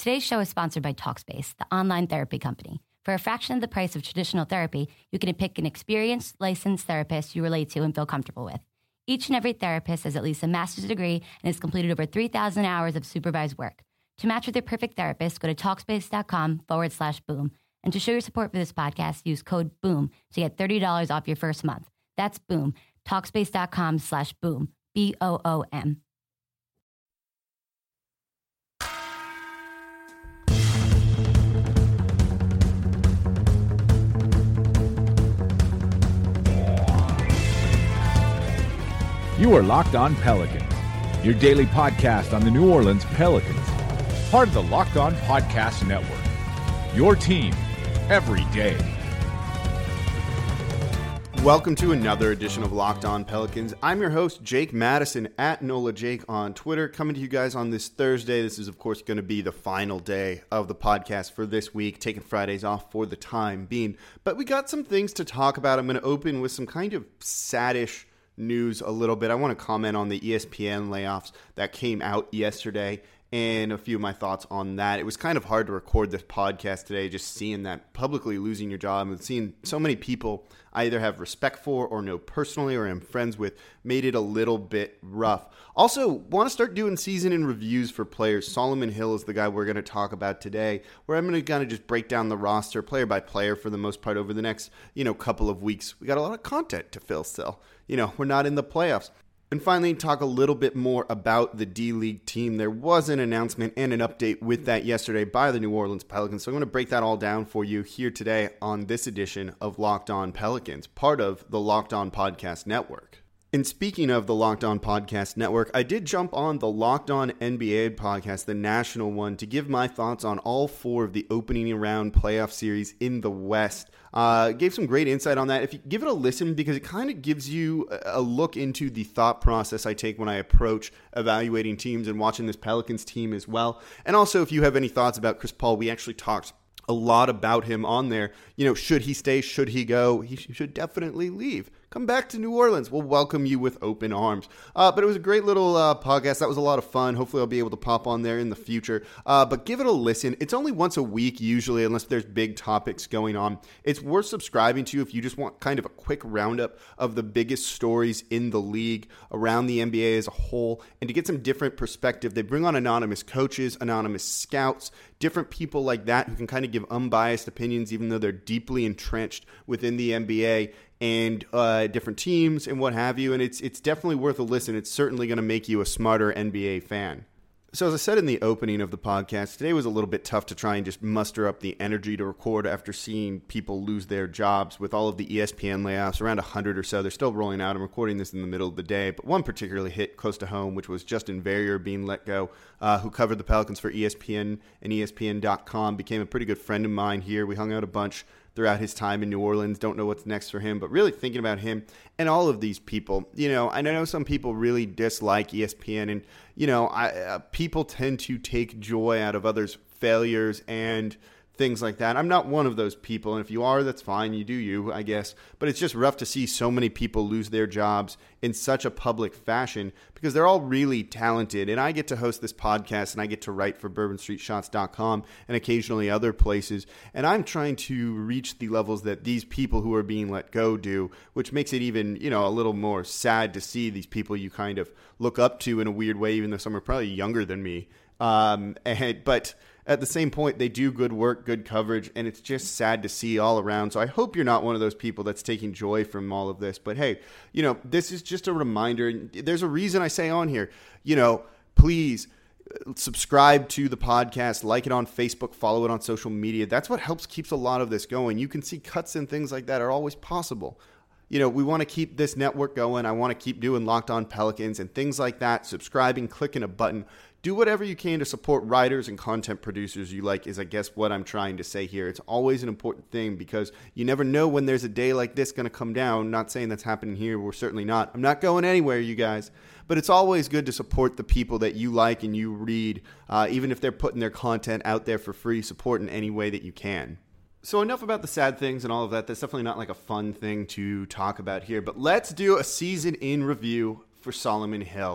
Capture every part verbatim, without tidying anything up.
Today's show is sponsored by Talkspace, the online therapy company. For a fraction of the price of traditional therapy, you can pick an experienced, licensed therapist you relate to and feel comfortable with. Each and every therapist has at least a master's degree and has completed over three thousand hours of supervised work. To match with your perfect therapist, go to Talkspace.com forward slash boom. And to show your support for this podcast, use code BOOM to get thirty dollars off your first month. That's BOOM. Talkspace.com slash boom. B O O M. You are Locked On Pelicans, your daily podcast on the New Orleans Pelicans, part of the Locked On Podcast Network, your team every day. Welcome to another edition of Locked On Pelicans. I'm your host, Jake Madison, at Nola Jake on Twitter, coming to you guys on this Thursday. This is, of course, going to be the final day of the podcast for this week, taking Fridays off for the time being. But we got some things to talk about. I'm going to open with some kind of saddish news a little bit. I want to comment on the E S P N layoffs that came out yesterday and a few of my thoughts on that. It was kind of hard to record this podcast today, just seeing that publicly losing your job and seeing so many people I either have respect for or know personally or am friends with made it a little bit rough. Also, want to start doing season in reviews for players. Solomon Hill is the guy we're going to talk about today, where I'm going to kind of just break down the roster player by player for the most part over the next, you know, couple of weeks. We got a lot of content to fill still. You know, we're not in the playoffs. And finally, talk a little bit more about the D-League team. There was an announcement and an update with that yesterday by the New Orleans Pelicans. So I'm going to break that all down for you here today on this edition of Locked On Pelicans, part of the Locked On Podcast Network. And speaking of the Locked On Podcast Network, I did jump on the Locked On N B A podcast, the national one, to give my thoughts on all four of the opening round playoff series in the West. Uh, gave some great insight on that. If you give it a listen, because it kind of gives you a look into the thought process I take when I approach evaluating teams and watching this Pelicans team as well. And also, if you have any thoughts about Chris Paul, we actually talked a lot about him on there. You know, should he stay? Should he go? He should definitely leave. Come back to New Orleans. We'll welcome you with open arms. Uh, but it was a great little uh, podcast. That was a lot of fun. Hopefully I'll be able to pop on there in the future. Uh, but give it a listen. It's only once a week usually, unless there's big topics going on. It's worth subscribing to if you just want kind of a quick roundup of the biggest stories in the league, around the N B A as a whole, and to get some different perspective. They bring on anonymous coaches, anonymous scouts, different people like that who can kind of give unbiased opinions, even though they're deeply entrenched within the N B A and uh, different teams and what have you. And it's it's definitely worth a listen. It's certainly going to make you a smarter N B A fan. So as I said in the opening of the podcast, today was a little bit tough to try and just muster up the energy to record after seeing people lose their jobs with all of the E S P N layoffs, around one hundred or so. They're still rolling out. I'm recording this in the middle of the day, but one particularly hit close to home, which was Justin Verrier being let go, uh, who covered the Pelicans for E S P N and E S P N dot com, became a pretty good friend of mine here. We hung out a bunch throughout his time in New Orleans. Don't know what's next for him, but really thinking about him and all of these people. You know, I know some people really dislike E S P N, and, you know, I, uh, people tend to take joy out of others' failures and things like that. I'm not one of those people, and if you are, that's fine. You do you, I guess. But it's just rough to see so many people lose their jobs in such a public fashion, because they're all really talented. And I get to host this podcast, and I get to write for bourbon street shots dot com and occasionally other places. And I'm trying to reach the levels that these people who are being let go do, which makes it even, you know, a little more sad to see these people you kind of look up to in a weird way, even though some are probably younger than me. Um, and, but at the same point, they do good work, good coverage, and it's just sad to see all around. So I hope you're not one of those people that's taking joy from all of this. But hey, you know, this is just a reminder. There's a reason I say on here, you know, please subscribe to the podcast, like it on Facebook, follow it on social media. That's what helps keeps a lot of this going. You can see cuts and things like that are always possible. You know, we want to keep this network going. I want to keep doing Locked On Pelicans and things like that. Subscribing, clicking a button. Do whatever you can to support writers and content producers you like is, I guess, what I'm trying to say here. It's always an important thing, because you never know when there's a day like this going to come down. Not saying that's happening here. We're certainly not. I'm not going anywhere, you guys. But it's always good to support the people that you like and you read, uh, even if they're putting their content out there for free. Support in any way that you can. So enough about the sad things and all of that. That's definitely not like a fun thing to talk about here. But let's do a season in review for Solomon Hill.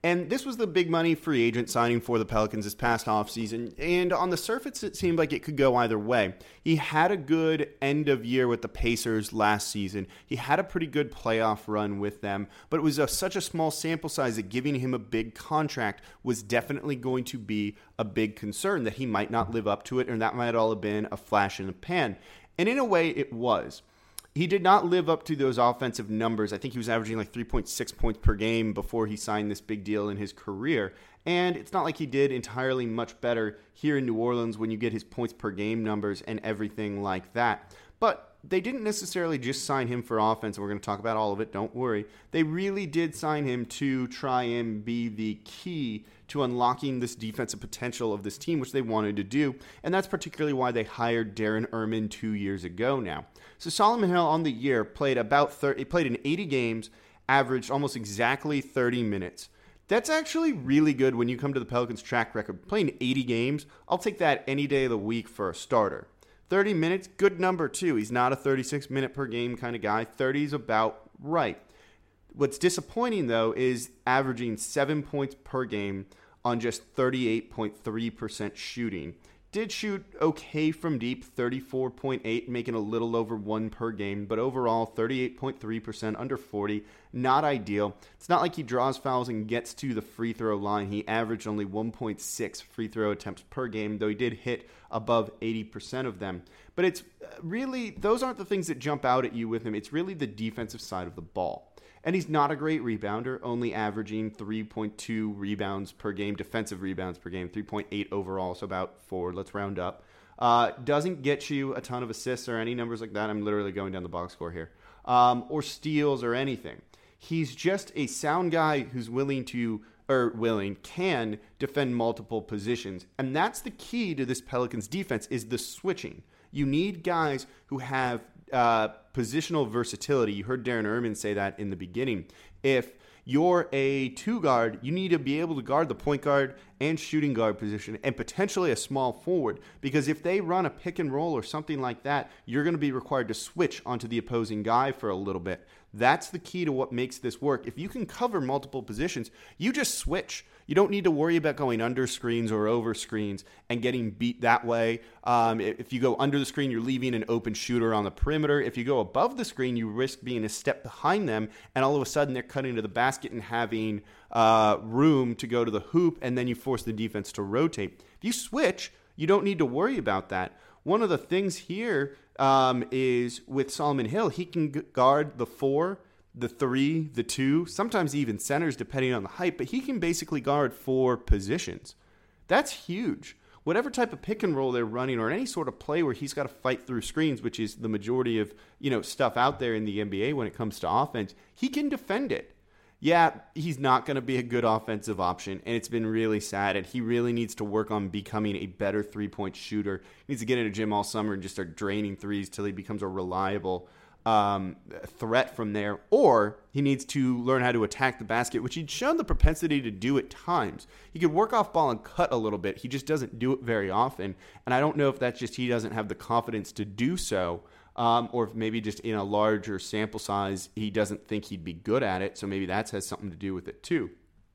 And this was the big money free agent signing for the Pelicans this past offseason. And on the surface, it seemed like it could go either way. He had a good end of year with the Pacers last season. He had a pretty good playoff run with them. But it was a, such a small sample size that giving him a big contract was definitely going to be a big concern, that he might not live up to it, and that might all have been a flash in the pan. And in a way, it was. He did not live up to those offensive numbers. I think he was averaging like three point six points per game before he signed this big deal in his career. And it's not like he did entirely much better here in New Orleans when you get his points per game numbers and everything like that. But they didn't necessarily just sign him for offense, and we're going to talk about all of it, don't worry. They really did sign him to try and be the key to unlocking this defensive potential of this team, which they wanted to do, and that's particularly why they hired Darren Erman two years ago now. So Solomon Hill on the year played about thirty, played in eighty games, averaged almost exactly thirty minutes. That's actually really good when you come to the Pelicans' track record. Playing eighty games, I'll take that any day of the week for a starter. thirty minutes, good number too. He's not a thirty-six minute per game kind of guy. thirty is about right. What's disappointing, though, is averaging seven points per game on just thirty-eight point three percent shooting. Did shoot okay from deep, thirty-four point eight, making a little over one per game, but overall, thirty-eight point three percent, under forty, not ideal. It's not like he draws fouls and gets to the free throw line. He averaged only one point six free throw attempts per game, though he did hit above eighty percent of them. But it's really, those aren't the things that jump out at you with him. It's really the defensive side of the ball. And he's not a great rebounder, only averaging three point two rebounds per game, defensive rebounds per game, three point eight overall, so about four, let's round up. Uh, doesn't get you a ton of assists or any numbers like that. I'm literally going down the box score here. Um, or steals or anything. He's just a sound guy who's willing to, or willing, can defend multiple positions. And that's the key to this Pelicans defense, is the switching. You need guys who have uh, positional versatility. You heard Darren Erman say that in the beginning. If you're a two guard, you need to be able to guard the point guard and shooting guard position and potentially a small forward, because if they run a pick and roll or something like that, you're going to be required to switch onto the opposing guy for a little bit. That's the key to what makes this work. If you can cover multiple positions, you just switch. You don't need to worry about going under screens or over screens and getting beat that way. Um, if you go under the screen, you're leaving an open shooter on the perimeter. If you go above the screen, you risk being a step behind them, and all of a sudden they're cutting to the basket and having uh, room to go to the hoop, and then you force the defense to rotate. If you switch, you don't need to worry about that. One of the things here um, is with Solomon Hill, he can guard the four, the three, the two, sometimes even centers depending on the height, but he can basically guard four positions. That's huge. Whatever type of pick and roll they're running, or any sort of play where he's got to fight through screens, which is the majority of, you know, stuff out there in the N B A when it comes to offense, he can defend it. Yeah, he's not going to be a good offensive option, and it's been really sad, and he really needs to work on becoming a better three-point shooter. He needs to get in a gym all summer and just start draining threes till he becomes a reliable um, threat from there, or he needs to learn how to attack the basket, which he'd shown the propensity to do at times. He could work off ball and cut a little bit. He just doesn't do it very often, and I don't know if that's just he doesn't have the confidence to do so, Um, or if maybe just in a larger sample size, he doesn't think he'd be good at it. So maybe that has something to do with it too.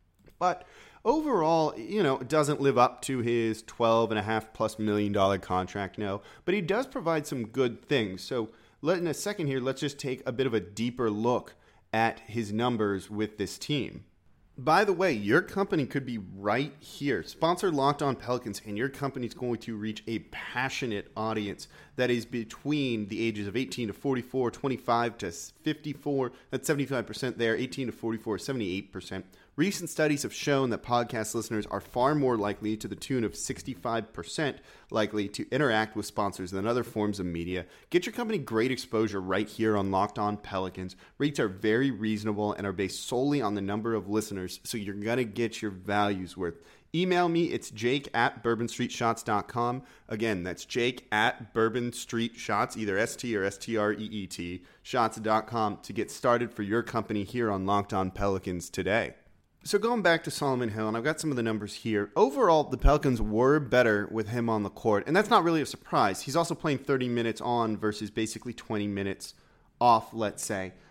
But overall, you know, it doesn't live up to his twelve and a half plus million dollar contract, no. But he does provide some good things. So let, in a second here, let's just take a bit of a deeper look at his numbers with this team. By the way, your company could be right here. Sponsor Locked On Pelicans, and your company is going to reach a passionate audience that is between the ages of eighteen to forty-four, twenty-five to fifty-four. That's seventy-five percent there. eighteen to forty-four, seventy-eight percent. Recent studies have shown that podcast listeners are far more likely, to the tune of sixty-five percent likely, to interact with sponsors than other forms of media. Get your company great exposure right here on Locked On Pelicans. Rates are very reasonable and are based solely on the number of listeners, so you're going to get your value's worth. Email me. It's jake at bourbon street shots dot com. Again, that's jake at bourbon street shots, either S T or S T R E E T, shots dot com to get started for your company here on Locked On Pelicans today. So going back to Solomon Hill, and I've got some of the numbers here. Overall, the Pelicans were better with him on the court, and that's not really a surprise. He's also playing thirty minutes on versus basically twenty minutes off, let's say.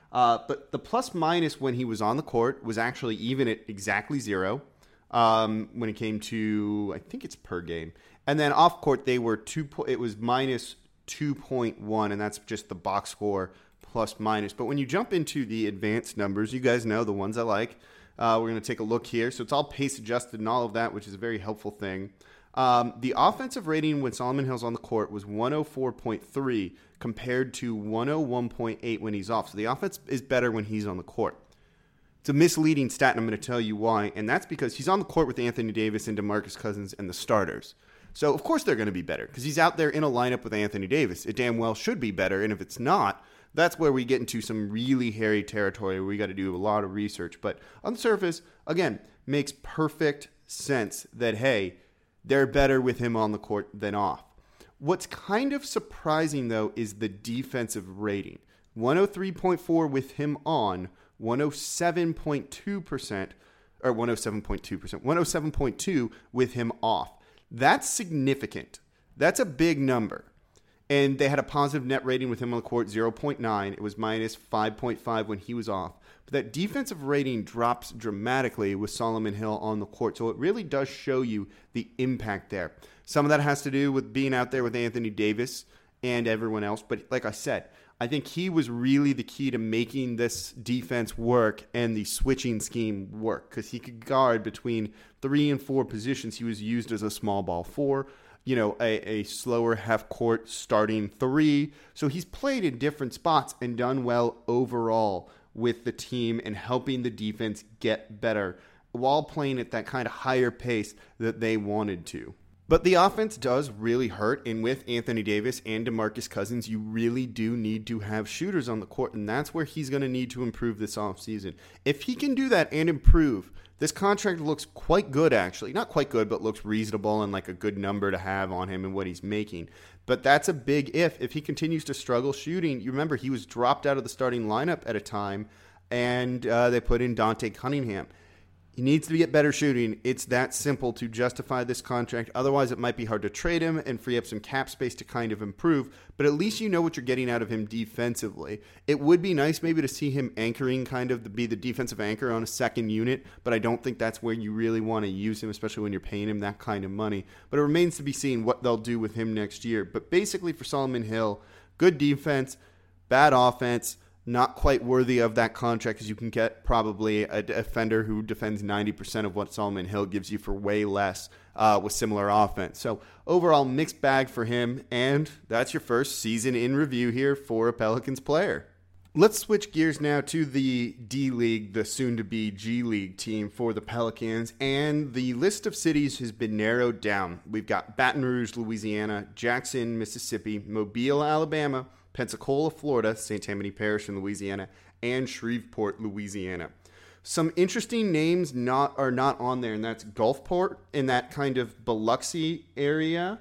Uh, but the plus minus when he was on the court was actually even at exactly zero um, when it came to, I think it's per game. And then off court, they were two. It was minus two point one, and that's just the box score plus minus. But when you jump into the advanced numbers, you guys know the ones I like. Uh, we're going to take a look here. So it's all pace adjusted and all of that, which is a very helpful thing. Um, the offensive rating when Solomon Hill's on the court was one oh four point three compared to one oh one point eight when he's off. So the offense is better when he's on the court. It's a misleading stat, and I'm going to tell you why. And that's because he's on the court with Anthony Davis and DeMarcus Cousins and the starters. So, of course, they're going to be better because he's out there in a lineup with Anthony Davis. It damn well should be better. And if it's not, that's where we get into some really hairy territory where we got to do a lot of research. But on the surface, again, makes perfect sense that, hey, they're better with him on the court than off. What's kind of surprising, though, is the defensive rating. one oh three point four with him on, one oh seven point two percent, or one oh seven point two percent, one oh seven point two with him off. That's significant. That's a big number. And they had a positive net rating with him on the court, zero point nine. It was minus five point five when he was off. But that defensive rating drops dramatically with Solomon Hill on the court. So it really does show you the impact there. Some of that has to do with being out there with Anthony Davis and everyone else. But like I said, I think he was really the key to making this defense work and the switching scheme work because he could guard between three and four positions. He was used as a small ball four, you know, a, a slower half court starting three. So he's played in different spots and done well overall with the team and helping the defense get better while playing at that kind of higher pace that they wanted to. But the offense does really hurt, and with Anthony Davis and DeMarcus Cousins, you really do need to have shooters on the court, and that's where he's going to need to improve this offseason. If he can do that and improve, this contract looks quite good, actually. Not quite good, but looks reasonable and like a good number to have on him and what he's making. But that's a big if. If he continues to struggle shooting, you remember he was dropped out of the starting lineup at a time, and uh, they put in Dante Cunningham. He needs to get better shooting. It's that simple to justify this contract. Otherwise, it might be hard to trade him and free up some cap space to kind of improve. But at least you know what you're getting out of him defensively. It would be nice maybe to see him anchoring, kind of be the defensive anchor on a second unit. But I don't think that's where you really want to use him, especially when you're paying him that kind of money. But it remains to be seen what they'll do with him next year. But basically for Solomon Hill, good defense, bad offense. Not quite worthy of that contract because you can get probably a defender who defends ninety percent of what Solomon Hill gives you for way less uh, with similar offense. So overall, mixed bag for him, and that's your first season in review here for a Pelicans player. Let's switch gears now to the D-League, the soon-to-be G-League team for the Pelicans, and the list of cities has been narrowed down. We've got Baton Rouge, Louisiana, Jackson, Mississippi, Mobile, Alabama, Pensacola, Florida, Saint Tammany Parish in Louisiana, and Shreveport, Louisiana. Some interesting names not are not on there, and that's Gulfport in that kind of Biloxi area,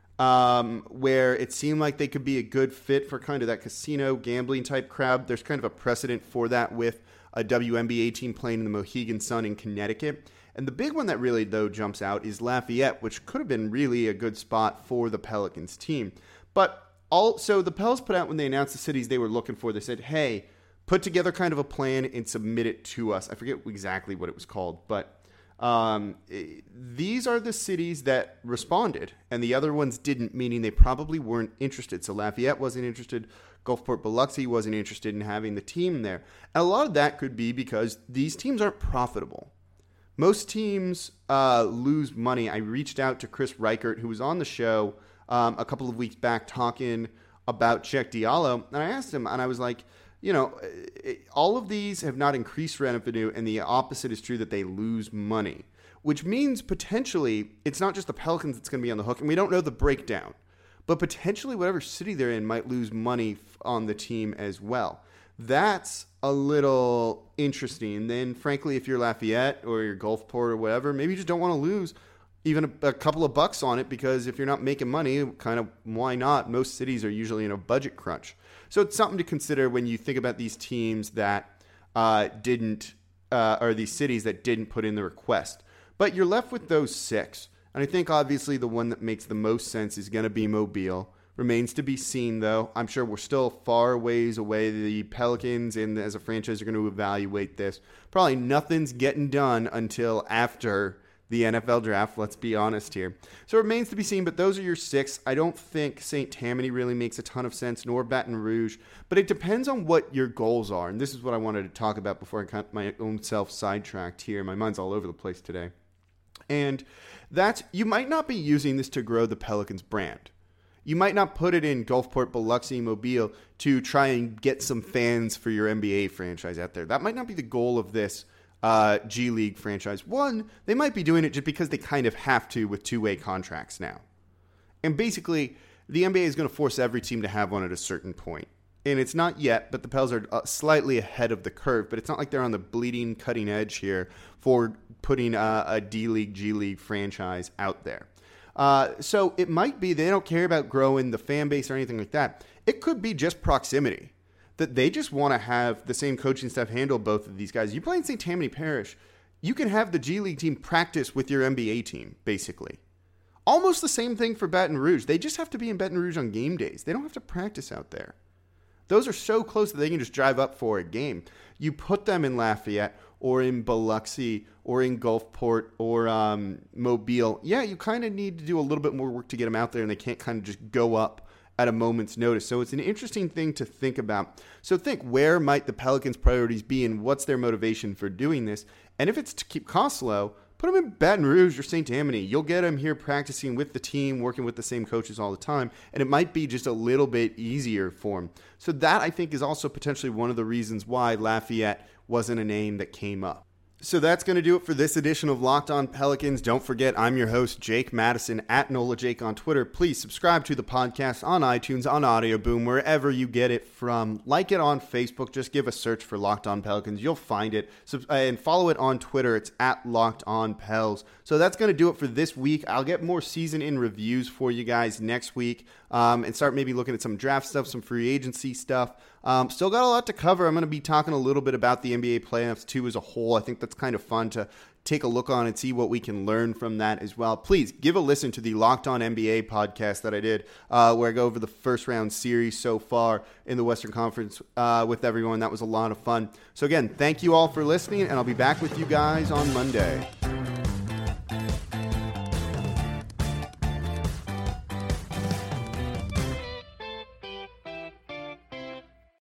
um, where it seemed like they could be a good fit for kind of that casino gambling type crowd. There's kind of a precedent for that with a W N B A team playing in the Mohegan Sun in Connecticut. And the big one that really, though, jumps out is Lafayette, which could have been really a good spot for the Pelicans team. But also, the Pels put out when they announced the cities they were looking for, they said, hey, put together kind of a plan and submit it to us. I forget exactly what it was called, but um, these are the cities that responded, and the other ones didn't, meaning they probably weren't interested. So Lafayette wasn't interested. Gulfport Biloxi wasn't interested in having the team there. And a lot of that could be because these teams aren't profitable. Most teams uh, lose money. I reached out to Chris Reichert, who was on the show Um, a couple of weeks back talking about Cheick Diallo, and I asked him, and I was like, you know, it, all of these have not increased revenue, and the opposite is true that they lose money, which means potentially it's not just the Pelicans that's going to be on the hook, and we don't know the breakdown, but potentially whatever city they're in might lose money on the team as well. That's a little interesting. Then, frankly, if you're Lafayette or you're Gulfport or whatever, maybe you just don't want to lose even a, a couple of bucks on it, because if you're not making money, kind of why not? Most cities are usually in a budget crunch. So it's something to consider when you think about these teams that uh, didn't, uh, or these cities that didn't put in the request. But you're left with those six. And I think obviously the one that makes the most sense is going to be Mobile, Remains to be seen, though. I'm sure we're still far ways away. The Pelicans, and as a franchise, are going to evaluate this. Probably nothing's getting done until after the N F L draft, let's be honest here. So it remains to be seen, but those are your six. I don't think Saint Tammany really makes a ton of sense, nor Baton Rouge, but it depends on what your goals are, and this is what I wanted to talk about before I got my own self sidetracked here. My mind's all over the place today. And that's, you might not be using this to grow the Pelicans brand. You might not put it in Gulfport, Biloxi, Mobile to try and get some fans for your N B A franchise out there. That might not be the goal of this uh, G League franchise. One, they might be doing it just because they kind of have to with two-way contracts now. And basically, the N B A is going to force every team to have one at a certain point. And it's not yet, but the Pels are slightly ahead of the curve. But it's not like they're on the bleeding cutting edge here for putting a, a D-League, G-League franchise out there. Uh, so it might be they don't care about growing the fan base or anything like that. It could be just proximity, that they just want to have the same coaching staff handle both of these guys. You play in Saint Tammany Parish, you can have the G League team practice with your N B A team, basically. Almost the same thing for Baton Rouge. They just have to be in Baton Rouge on game days. They don't have to practice out there. Those are so close that they can just drive up for a game. You put them in Lafayette or in Biloxi or in Gulfport or um, Mobile. Yeah, you kind of need to do a little bit more work to get them out there, and they can't kind of just go up at a moment's notice. So it's an interesting thing to think about. So think, where might the Pelicans' priorities be, and what's their motivation for doing this? And if it's to keep costs low, put them in Baton Rouge or Saint Tammany. You'll get them here practicing with the team, working with the same coaches all the time, and it might be just a little bit easier for them. So that, I think, is also potentially one of the reasons why Lafayette wasn't a name that came up. So that's going to do it for this edition of Locked On Pelicans. Don't forget, I'm your host, Jake Madison, at Nola Jake on Twitter. Please subscribe to the podcast on iTunes, on Audio Boom, wherever you get it from. Like it on Facebook. Just give a search for Locked On Pelicans. You'll find it. And follow it on Twitter. It's at Locked On Pels. So that's going to do it for this week. I'll get more season in reviews for you guys next week um, and start maybe looking at some draft stuff, some free agency stuff. Um, still got a lot to cover. I'm going to be talking a little bit about the N B A playoffs too as a whole. I think that's kind of fun to take a look on and see what we can learn from that as well. Please give a listen to the Locked On N B A podcast that I did uh, where I go over the first round series so far in the Western Conference uh, with everyone. That was a lot of fun. So again, thank you all for listening, and I'll be back with you guys on Monday.